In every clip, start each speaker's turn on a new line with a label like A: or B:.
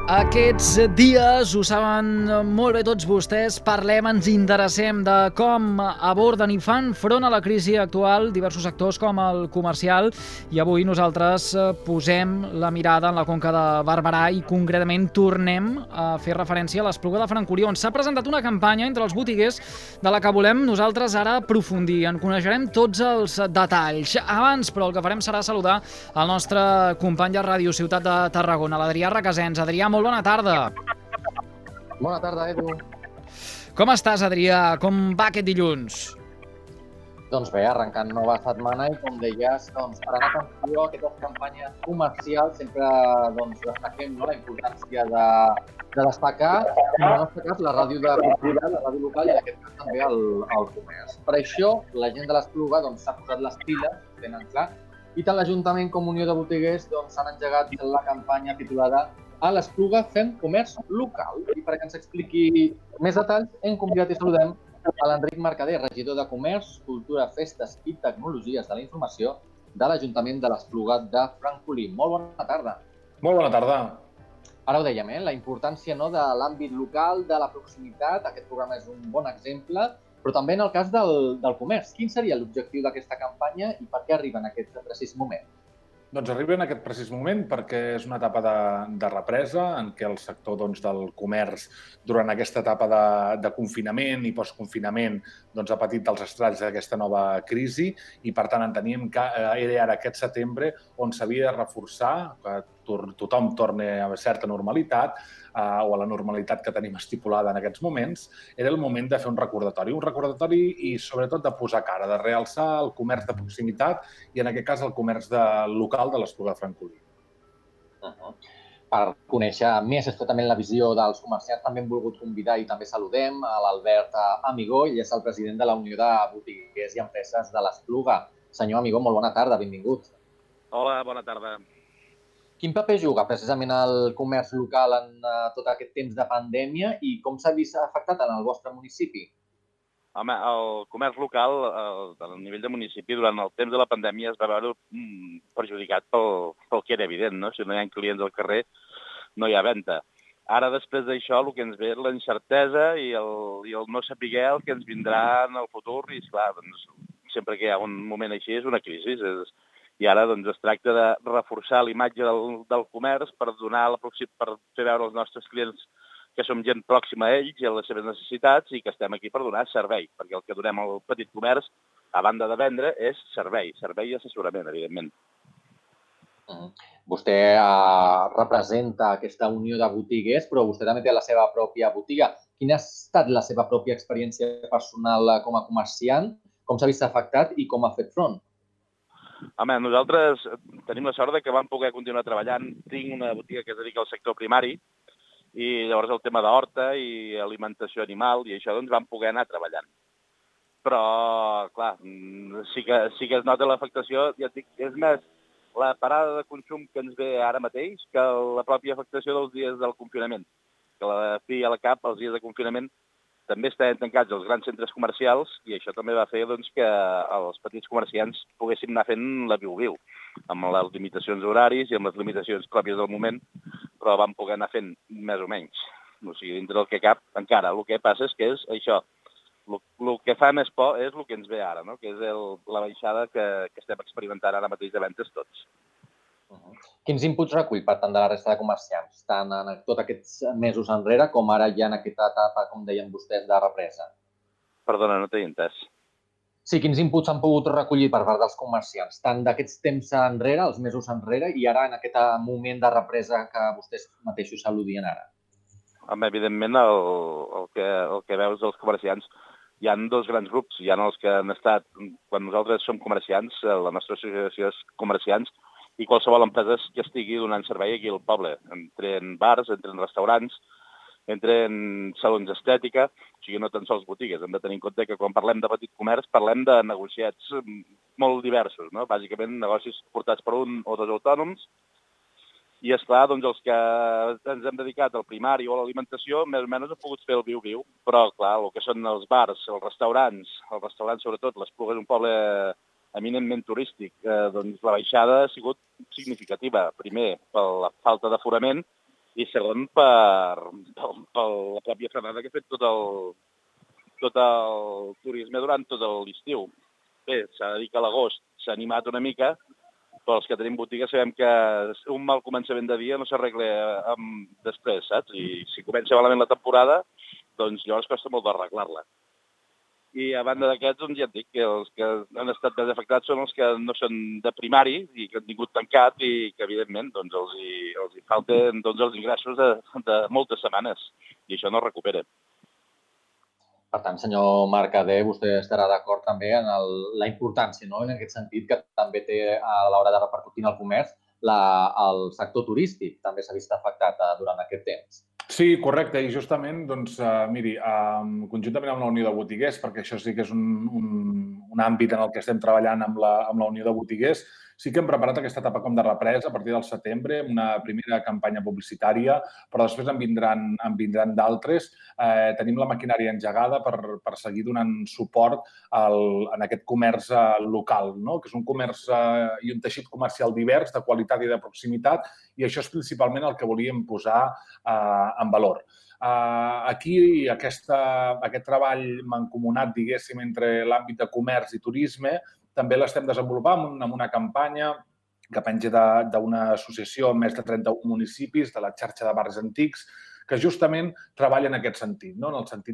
A: Aquests dies, ho saben molt bé tots vostès, ens interessem de com aborden i fan front a la crisi actual diversos sectors com el comercial, i avui nosaltres posem la mirada en la Conca de Barberà i concretament tornem a fer referència a l'Espluga de Francolí, on s'ha presentat una campanya entre els botiguers de la que volem nosaltres ara aprofundir. En coneixerem tots els detalls. Abans, però, el que farem serà saludar el nostre company de Ràdio Ciutat de Tarragona, l'Adrià Requesens. Adrià, molt bona tarda.
B: Bona tarda, Edu.
A: Com estàs, Adrià? Com va aquest dilluns?
B: Doncs bé, arrencant nova setmana i, com deies, parant atenció a aquestes campanyes comercials, sempre destaquem la importància de destacar, i en el nostre cas, la ràdio de cultura, la ràdio local i, en aquest cas, també el comerç. Per això, la gent de l'Espluga s'ha posat les piles, tenen clar, i tant l'Ajuntament com Unió de Botiguers han engegat la campanya titulada A l'Espluga fem comerç local. I perquè ens expliqui més detalls, hem convidat i saludem a l'Enric Mercader, regidor de Comerç, Cultura, Festes i Tecnologies de la Informació de l'Ajuntament de l'Espluga de Francolí. Molt bona tarda.
C: Molt bona tarda.
B: Ara ho dèiem, la importància de l'àmbit local, de la proximitat. Aquest programa és un bon exemple, però també en el cas del comerç. Quin seria l'objectiu d'aquesta campanya i per què arriba en aquest precís moment?
C: Doncs arriba en aquest precís moment perquè és una etapa de represa en què el sector del comerç durant aquesta etapa de confinament i postconfinament ha patit els estralls d'aquesta nova crisi i, per tant, enteníem que era ara aquest setembre on s'havia de reforçar, que tothom torni a certa normalitat o a la normalitat que tenim estipulada en aquests moments. Era el moment de fer un recordatori i, sobretot, de posar cara, de realçar el comerç de proximitat i, en aquest cas, el comerç local de l'Espluga de Francolí.
B: Per conèixer més estretament la visió dels comerciants, també hem volgut convidar i també saludem a l'Albert Amigó, ell és el president de la Unió de Botiguers i Empreses de l'Espluga. Senyor Amigó, molt bona tarda, benvingut.
D: Hola, bona tarda.
B: Quin paper juga precisament el comerç local en tot aquest temps de pandèmia i com s'ha vist afectat en el vostre municipi?
D: Home, el comerç local, a nivell de municipi, durant el temps de la pandèmia es va veure perjudicat pel que era evident, no? Si no hi ha clients al carrer, no hi ha venda. Ara, després d'això, el que ens ve és la incertesa i el no saber el que ens vindrà en el futur. I, esclar, sempre que hi ha un moment així és una crisi. I ara es tracta de reforçar l'imatge del comerç per fer veure als nostres clients que som gent pròxima a ells i a les seves necessitats i que estem aquí per donar servei, perquè el que donem al petit comerç, a banda de vendre, és servei i assessorament, evidentment.
B: Vostè representa aquesta unió de botiguers, però vostè també té la seva pròpia botiga. Quina ha estat la seva pròpia experiència personal com a comerciant? Com s'ha vist afectat i com ha fet front?
D: Home, nosaltres tenim la sort que vam poder continuar treballant. Tinc una botiga que es dedica al sector primari i llavors el tema d'horta i alimentació animal i això vam poder anar treballant. Però, clar, sí que es nota l'afectació, ja et dic, és més la parada de consum que ens ve ara mateix que la pròpia afectació dels dies del confinament. Que a la fi i a la cap, els dies de confinament, també estaven tancats els grans centres comercials i això també va fer que els petits comerciants poguessin anar fent la viu-viu, amb les limitacions horaris i amb les limitacions pròpies del moment, però vam poder anar fent més o menys. O sigui, dintre del que cap, encara. El que passa és que és això. El que fa més por és el que ens ve ara, no? Que és la baixada que estem experimentant ara mateix de ventes tots.
B: Quins inputs recull per tant de la resta de comerciants, tant en tots aquests mesos enrere com ara ja en aquesta etapa, com deien vostès, de represa?
D: Perdona, no t'he entès.
B: Sí, quins inputs han pogut recollir per part dels comerciants, tant d'aquests temps enrere, els mesos enrere, i ara en aquest moment de represa que vostès mateixos al·ludien ara?
D: Home, evidentment, el que veus dels comerciants, hi ha dos grans grups. Hi ha els que han estat, quan nosaltres som comerciants, la nostra associació és comerciants, i qualsevol empresa que estigui donant servei aquí al poble, entre en bars, entre en restaurants, entre en salons d'estètica, o sigui, no tan sols botigues. Hem de tenir en compte que quan parlem de petit comerç parlem de negociats molt diversos, no? Bàsicament negocis portats per un o dos autònoms, i esclar, els que ens hem dedicat al primari o a l'alimentació, més o menys hem pogut fer el viu-viu, però clar, el que són els bars, els restaurants sobretot, l'Espluga és un poble eminentment turístic, la baixada ha sigut significativa. Primer, per la falta d'aforament i segon per la pròpia frenada que ha fet tot el turisme durant tot l'estiu. Bé, s'ha de dir que a l'agost s'ha animat una mica, però els que tenim botigues sabem que un mal començament de dia no s'arregla després, saps? I si comença malament la temporada, doncs llavors costa molt d'arreglar-la. I a banda d'aquests, doncs ja et dic que els que han estat més afectats són els que no són de primari i que han tingut tancat i que, evidentment, doncs els hi falten tots els ingressos de moltes setmanes i això no es recupera.
B: Per tant, senyor Mercader, vostè estarà d'acord també en la importància, no?, en aquest sentit, que també té a l'hora de repercutir en el comerç el sector turístic. També s'ha vist afectat durant aquest temps.
C: Sí, correcte. I justament, doncs, miri, conjuntament amb la Unió de Botiguers, perquè això sí que és un àmbit en el que estem treballant amb la Unió de Botiguers, sí que hem preparat aquesta etapa com de represa a partir del setembre, una primera campanya publicitària, però després en vindran d'altres. Tenim la maquinària engegada per seguir donant suport en aquest comerç local, no?, que és un comerç i un teixit comercial divers, de qualitat i de proximitat, i això és principalment el que volíem posar en valor. Aquí aquest treball mancomunat, diguéssim, entre l'àmbit de comerç i turisme, també l'estem desenvolupant amb una campanya que penja d'una associació amb més de 31 municipis de la xarxa de barris antics, que justament treballa en aquest sentit, no?, en el sentit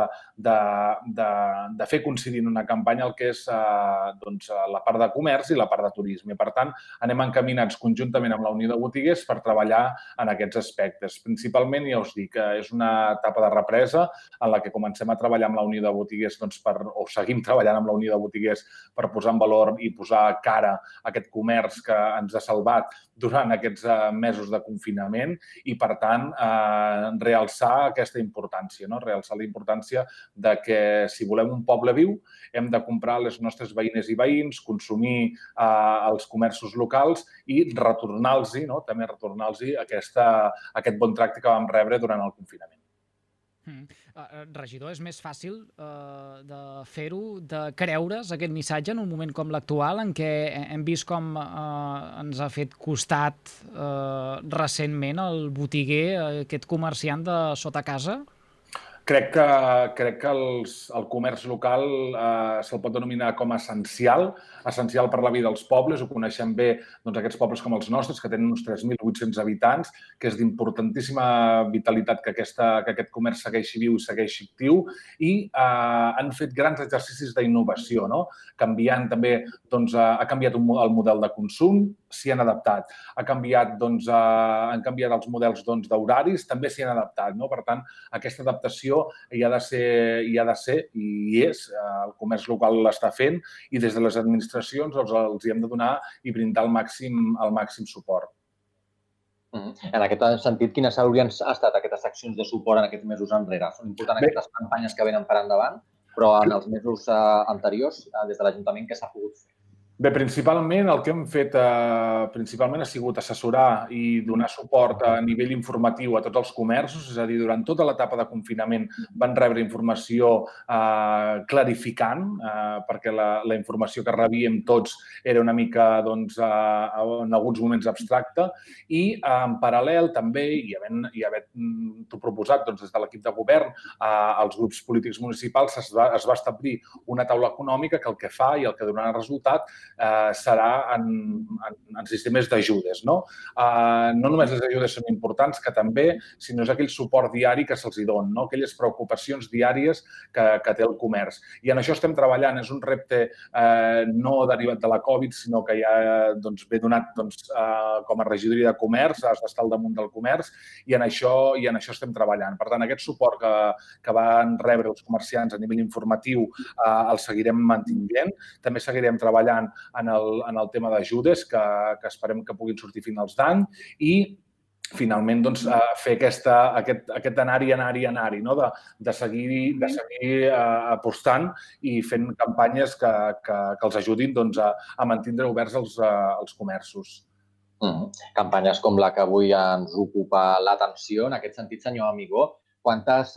C: de fer coincidir en una campanya el que és la part de comerç i la part de turisme. Per tant, anem encaminats conjuntament amb la Unió de Botiguers per treballar en aquests aspectes. Principalment, ja us dic, és una etapa de represa en la que comencem a treballar amb la Unió de Botiguers, o seguim treballant amb la Unió de Botiguers per posar en valor i posar cara a aquest comerç que ens ha salvat durant aquests mesos de confinament i, per tant, realçar aquesta importància, no? Realçar la importància de que si volem un poble viu hem de comprar les nostres veïnes i veïns, consumir els comerços locals i retornar-los, no?, també retornar-los aquest bon tracte que vam rebre durant el confinament.
A: Regidor, és més fàcil de fer-ho, de creure's aquest missatge en un moment com l'actual, en què hem vist com ens ha fet costat recentment el botiguer, aquest comerciant de sota casa?
C: Crec que el comerç local se'l pot denominar com a essencial per la vida dels pobles. Ho coneixem bé aquests pobles com els nostres, que tenen uns 3.800 habitants, que és d'importantíssima vitalitat que aquest comerç segueixi viu i segueixi actiu, i han fet grans exercicis d'innovació, no? Canviant també, ha canviat el model de consum, s'hi han adaptat. Han canviat els models d'horaris, també s'hi han adaptat, no? Per tant, aquesta adaptació hi ha de ser i és. El comerç local l'està fent i des de les administracions els hi hem de donar i brindar el màxim suport.
B: En aquest sentit, quines haurien estat aquestes accions de suport en aquests mesos enrere? Són importants aquestes campanyes que venen per endavant, però en els mesos anteriors, des de l'Ajuntament, què s'ha pogut fer?
C: Bé, principalment el que hem fet ha sigut assessorar i donar suport a nivell informatiu a tots els comerços, és a dir, durant tota l'etapa de confinament van rebre informació clarificant, perquè la informació que rebíem tots era una mica, en alguns moments, abstracta, i en paral·lel també, i havent-ho proposat des de l'equip de govern als grups polítics municipals, es va establir una taula econòmica que el que fa i el que donarà resultat serà en sistemes d'ajudes, no? No només les ajudes són importants, que també, sinó és aquell suport diari que se'ls dona, no? Aquelles preocupacions diàries que té el comerç. I en això estem treballant. És un repte no derivat de la Covid, sinó que ja ve donat com a regidoria de comerç, has d'estar al damunt del comerç, i en això estem treballant. Per tant, aquest suport que van rebre els comerciants a nivell informatiu el seguirem mantenint. També seguirem treballant en el tema d'ajudes, que esperem que puguin sortir a finals d'any, i finalment fer aquest anar-hi, no? De seguir apostant i fent campanyes que els ajudin a mantenir oberts els comerços.
B: Campanyes com la que avui ens ocupa l'atenció. En aquest sentit, senyor Amigó, quantes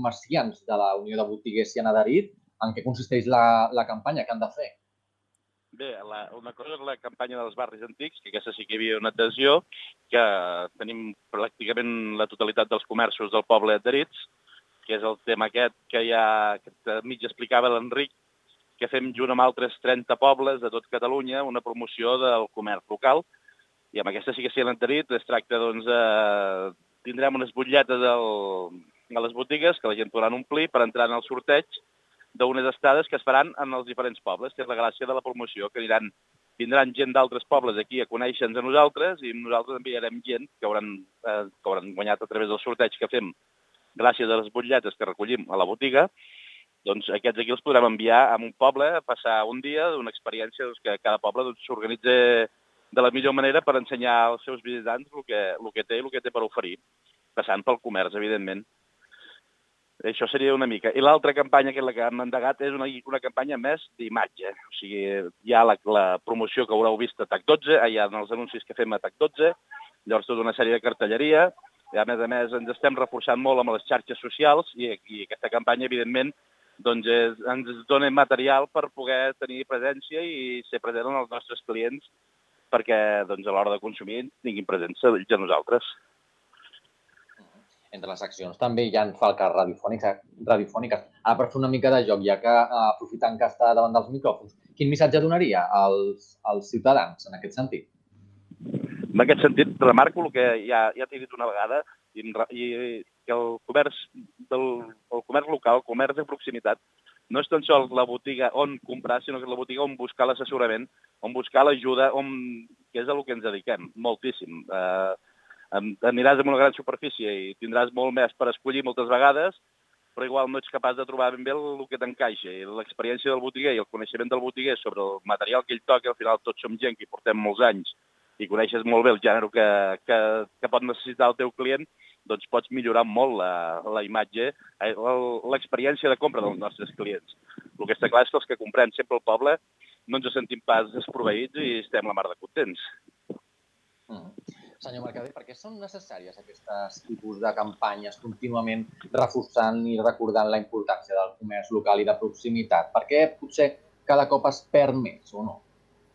B: comerciants de la Unió de Botiguers s'hi han adherit? En què consisteix la campanya que han de fer?
D: Bé, una cosa és la campanya dels barris antics, que aquesta sí que hi havia una adhesió, que tenim pràcticament la totalitat dels comerços del poble adherits, que és el tema aquest que ja mig explicava l'Enric, que fem junt amb altres 30 pobles de tot Catalunya una promoció del comerç local, i amb aquesta sí que s'hi han adherit. Es tracta, doncs, tindrem unes butlletes a les botigues que la gent podran omplir per entrar en el sorteig d'unes estades que es faran en els diferents pobles, que és la gràcia de la promoció, que vindran gent d'altres pobles aquí a conèixer-nos a nosaltres i nosaltres enviarem gent que hauran guanyat a través del sorteig que fem gràcies a les butlletes que recollim a la botiga. Doncs aquests aquí els podrem enviar a un poble a passar un dia d'una experiència que cada poble s'organitza de la millor manera per ensenyar als seus visitants el que té i el que té per oferir, passant pel comerç, evidentment. Això seria una mica. I l'altra campanya, que és la que hem endegat, és una campanya més d'imatge. O sigui, hi ha la promoció que haureu vist a TAC12, hi ha els anuncis que fem a TAC12, llavors tota una sèrie de cartelleria, i a més ens estem reforçant molt amb les xarxes socials i aquesta campanya, evidentment, doncs ens dona material per poder tenir presència i ser present en els nostres clients perquè doncs, a l'hora de consumir tinguin presència ells a nosaltres.
B: Entre les accions també hi ha falques radiofòniques. Ara, per fer una mica de joc, ja que aprofitant que està davant dels micròfons, quin missatge donaria als ciutadans en aquest sentit?
D: En aquest sentit, remarco el que ja t'he dit una vegada, i que el comerç local, el comerç de proximitat, no és tan sols la botiga on comprar, sinó que és la botiga on buscar l'assessorament, on buscar l'ajuda, que és a el que ens dediquem, moltíssim. Aniràs a una gran superfície i tindràs molt més per escollir moltes vegades, però igual no ets capaç de trobar ben bé el que t'encaixa. I l'experiència del botiguer i el coneixement del botiguer sobre el material que ell toca, al final tots som gent que hi portem molts anys i coneixes molt bé el gènere que pot necessitar el teu client, doncs pots millorar molt la imatge, l'experiència de compra dels nostres clients. El que està clar és que els que comprem sempre al poble no ens sentim pas desproveïts i estem la mar de contents.
B: Senyor Mercader, per què són necessàries aquests tipus de campanyes contínuament reforçant i recordant la importància del comerç local i de proximitat? Per què potser cada cop es perd més o no?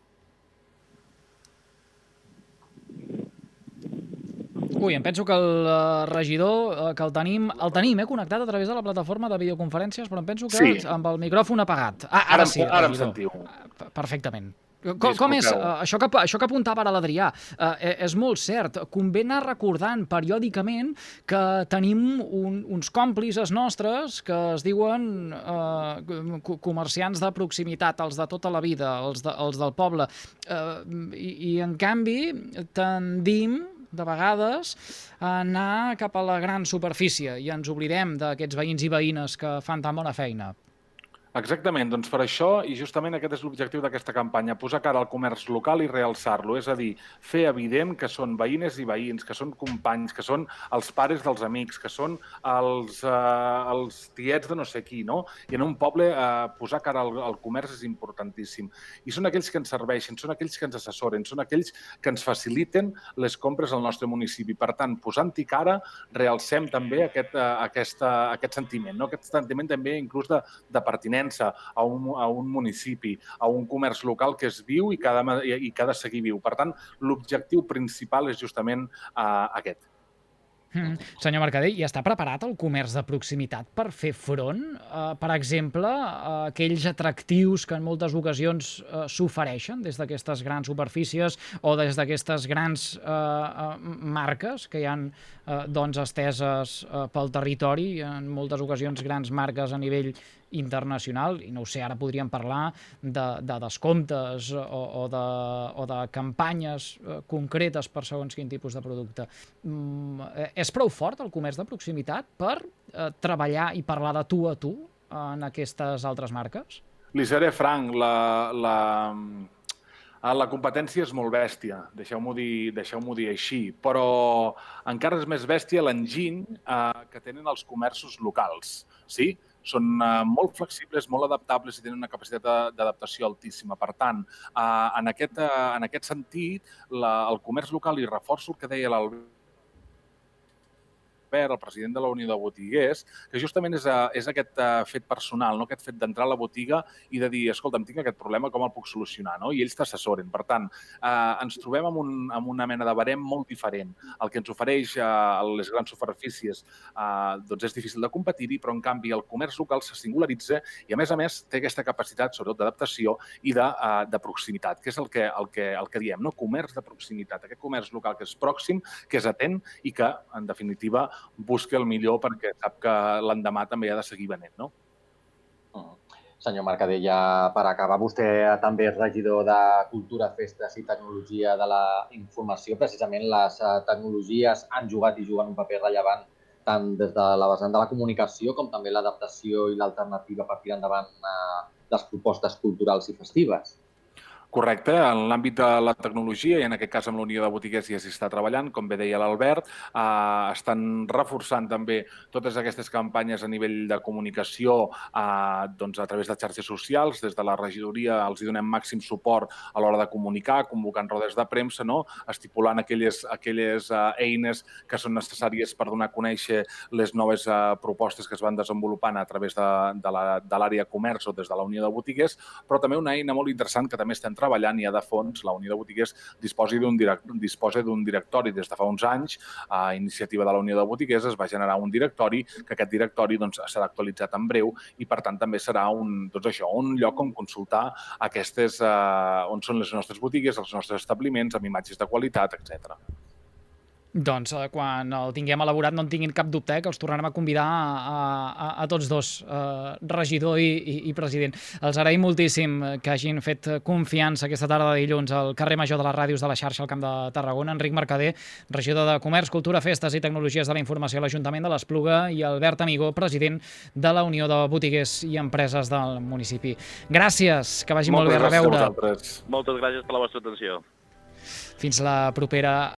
A: Ui, em penso que el regidor que el tenim connectat a través de la plataforma de videoconferències, però em penso que amb el micròfon apagat. Ara sí,
C: ara em sentiu.
A: Perfectament. Com és? Això que apuntava ara l'Adrià és molt cert. Convé anar recordant periòdicament que tenim uns còmplices nostres que es diuen comerciants de proximitat, els de tota la vida, els del poble. I en canvi tendim de vegades a anar cap a la gran superfície i ens oblidem d'aquests veïns i veïnes que fan tan bona feina.
C: Exactament, doncs per això, i justament aquest és l'objectiu d'aquesta campanya, posar cara al comerç local i realçar-lo, és a dir, fer evident que són veïnes i veïns, que són companys, que són els pares dels amics, que són els tiets de no sé qui, no? I en un poble posar cara al comerç és importantíssim. I són aquells que ens serveixen, són aquells que ens assessoren, són aquells que ens faciliten les compres al nostre municipi. Per tant, posant-hi cara, realcem també aquest sentiment, no? Aquest sentiment també inclús de pertinença a un municipi, a un comerç local que es viu i que ha de seguir viu. Per tant, l'objectiu principal és justament aquest.
A: Senyor Mercader, i està preparat el comerç de proximitat per fer front, per exemple, a aquells atractius que en moltes ocasions s'ofereixen des d'aquestes grans superfícies o des d'aquestes grans marques que hi han esteses pel territori, en moltes ocasions grans marques a nivell internacional, i no ho sé, ara podríem parlar de descomptes o de campanyes concretes per segons quin tipus de producte. És prou fort el comerç de proximitat per treballar i parlar de tu a tu en aquestes altres marques?
C: Li seré franc, la competència és molt bèstia, deixeu-m'ho dir així, però encara és més bèstia l'enginy que tenen els comerços locals, sí? Són molt flexibles, molt adaptables i tenen una capacitat d'adaptació altíssima. Per tant, en aquest sentit, el comerç local, i reforço el que deia l'Albert, Albert, el president de la Unió de Botiguers, que justament és aquest fet personal, no? Aquest fet d'entrar a la botiga i de dir, escolta'm, tinc aquest problema, com el puc solucionar? No? I ells t'assessoren. Per tant, ens trobem amb una mena de barem molt diferent. El que ens ofereix a les grans superfícies doncs és difícil de competir-hi, però en canvi el comerç local se singularitza i a més té aquesta capacitat, sobretot d'adaptació i de proximitat, que és el que diem, no? Comerç de proximitat, aquest comerç local que és pròxim, que és atent i que, en definitiva, busca el millor perquè sap que l'endemà també ha de seguir venent, no?
B: Senyor Mercader, ja per acabar, vostè també és regidor de Cultura, Festes i Tecnologia de la Informació. Precisament les tecnologies han jugat i juguen un paper rellevant tant des de la vessant de la comunicació com també l'adaptació i l'alternativa per tirar endavant les propostes culturals i festives.
C: Correcte. En l'àmbit de la tecnologia, i en aquest cas amb la Unió de Botiguers ja s'hi està treballant, com bé deia l'Albert, estan reforçant també totes aquestes campanyes a nivell de comunicació a través de xarxes socials. Des de la regidoria els donem màxim suport a l'hora de comunicar, convocant rodes de premsa, no? Estipulant aquelles eines que són necessàries per donar a conèixer les noves propostes que es van desenvolupant a través de l'àrea comerç o des de la Unió de Botiguers, però també una eina molt interessant que també estem treballant ja de fons. La Unió de Botiguers disposa d'un directori des de fa uns anys. A iniciativa de la Unió de Botiguers es va generar un directori, que aquest directori serà actualitzat en breu i, per tant, també serà un lloc on consultar on són les nostres botigues, els nostres establiments, amb imatges de qualitat, etc.
A: Doncs quan el tinguem elaborat no en tinguin cap dubte, que els tornarem a convidar a tots dos, regidor i president. Els agraïm moltíssim que hagin fet confiança aquesta tarda de dilluns al carrer Major de les Ràdios de la xarxa al Camp de Tarragona. Enric Mercader, regidor de Comerç, Cultura, Festes i Tecnologies de la Informació a l'Ajuntament de l'Espluga, i Albert Amigó, president de la Unió de Botiguers i Empreses del municipi. Gràcies, que vagi molt bé. A reveure.
D: Moltes gràcies per la vostra atenció.
A: Fins la propera.